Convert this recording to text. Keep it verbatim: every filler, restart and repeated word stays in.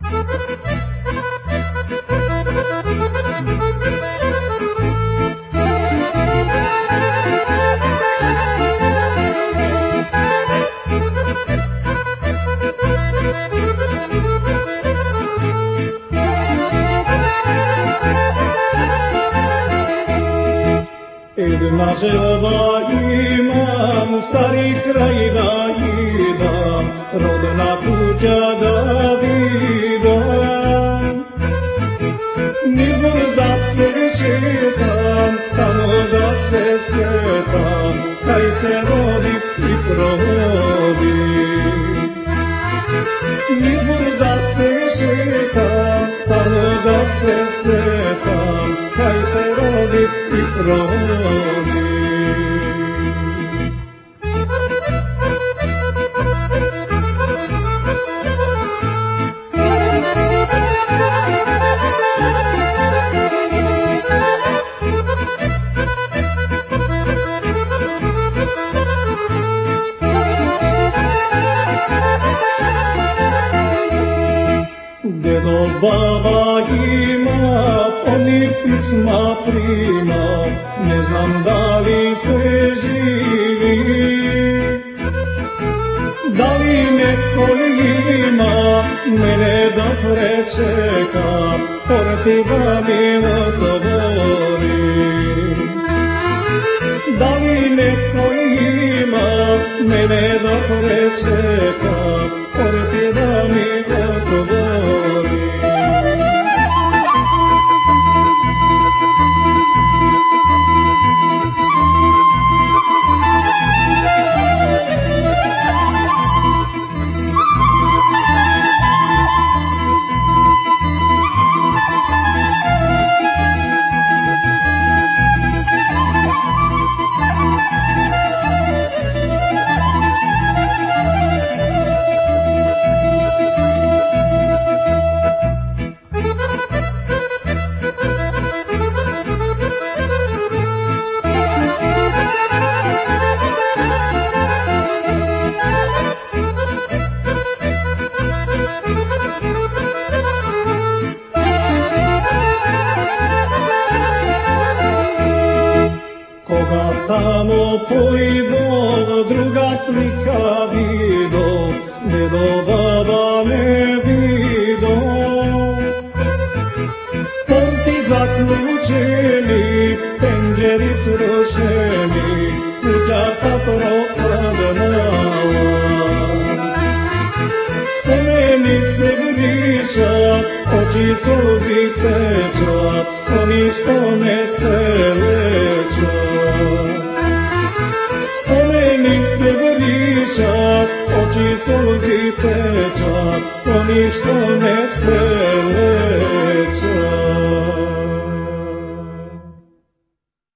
Jedna želba imam, stari kraj da idam, rodna kuća da vidam. Nizbor da se šetam, tamo da se sretam, kaj se rodi i provodi. Nizbor da se šetam, tamo da se sretam, kaj se rodi i provodi. Dedo baba ima, oni pisma prima, ne znam da li se živi. Da li neko ima, mene da prečeka, porti da mi odgovori. Da li neko ima, mene da prečeka, porti da mi odgovori. Tamo pojdo, druga slika vido, dedo baba ne vido. Porti zaključeni, penđeri srušeni, kuća propadnala. Spomeni se vriša, oči suzi teča, oni što ne selu.